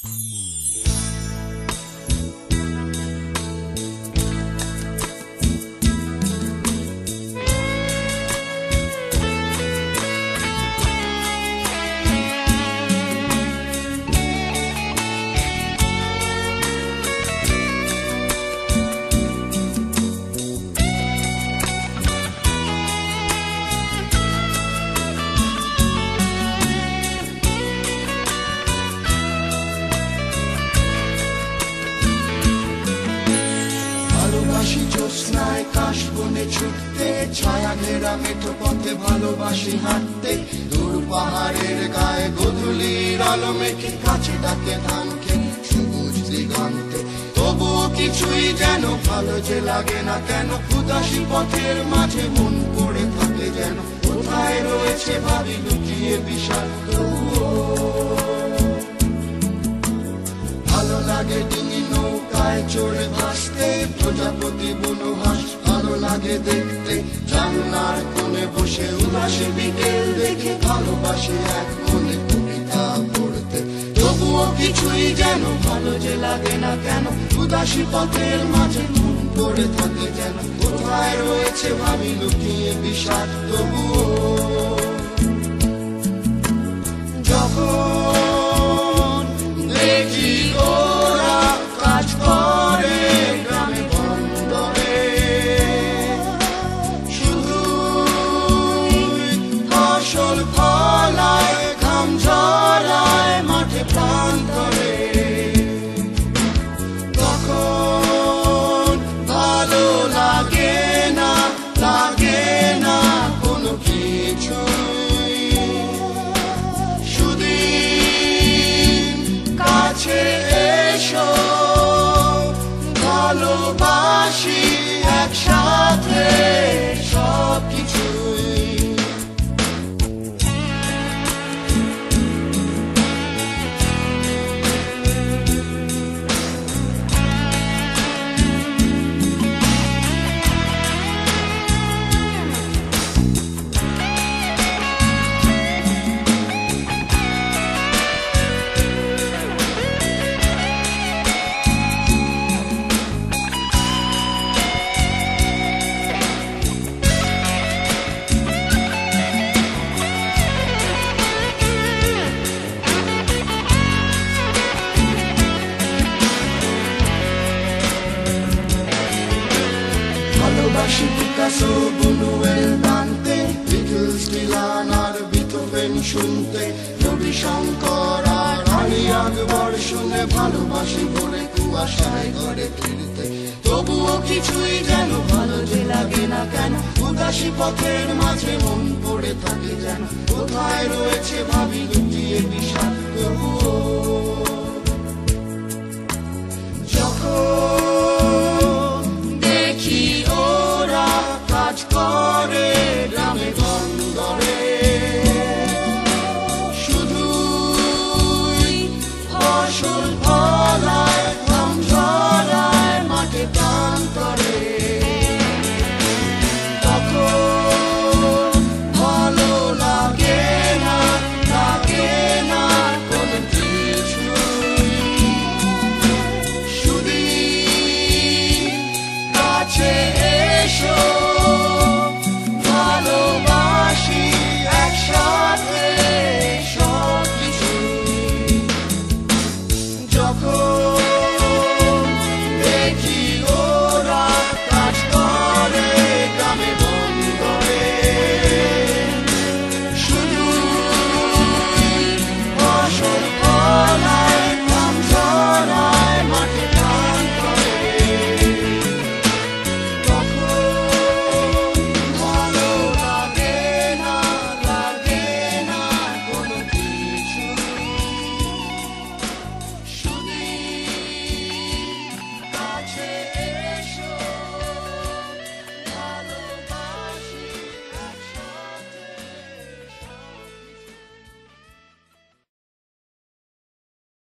জ্যোৎস্নায় কাশবনে ছুটতে, ছায়া ঘেরা মেঠো পথে ভালোবাসি হাঁটতে, দূর পাহাড়ের গায়ে গোধূলির আলো মেখে কাছে ডাকে ধান খেয়ে সবুজ দিগন্তে। তবুও কিছুই যেন ভালো যে লাগে না কেন, উদাসী পথের মাঝে মন পড়ে থাকে যেন, কোথায় রয়েছে ভাবি লুকিয়ে বিশাল। ভালো লাগে ডিঙি নৌকায় চড়ে ভাসতে, প্রজাপতি বনহাস ভালো লাগে দেখতে, জানলার কোণে বসে উদাসী বিকেল দেখে ভালোবাসে এক মনে কবিতা পড়তে। তবুও কিছুই যেন ভালো যে লাগে না কেন, উদাসী পথের মাঝে মন পড়ে থাকে যেন, কোথায় রয়েছে ভাবি লুকিয়ে বিষাদ। তবুও যখন দেখি ওরা কাজ করে গ্রামে বন্দরে, শুধু ফসল ফলায় ঘাম ঝরায় মাঠে প্রান্তরে, তখন ভালো লাগে না কোনো কিছু। কাছে এসো ভালোবাসি একসাথে সব কিছুই। ভালোবাসি Picasso, Bunuel, Dante, Beatles, Dylan আর বিথোভেন শুনতে, রবি শঙ্কর আর আলী আকবর শুনে ভালোবাসি ভোরে কুয়াশায় ঘরে ফিরতে। তবুও কিছুই যেন ভালো যে লাগে না কেন, উদাসী পথের মাঝে মন পড়ে থাকে যেন, কোথায় রয়েছে ভাবি লুকিয়ে বিষাদ। তবুও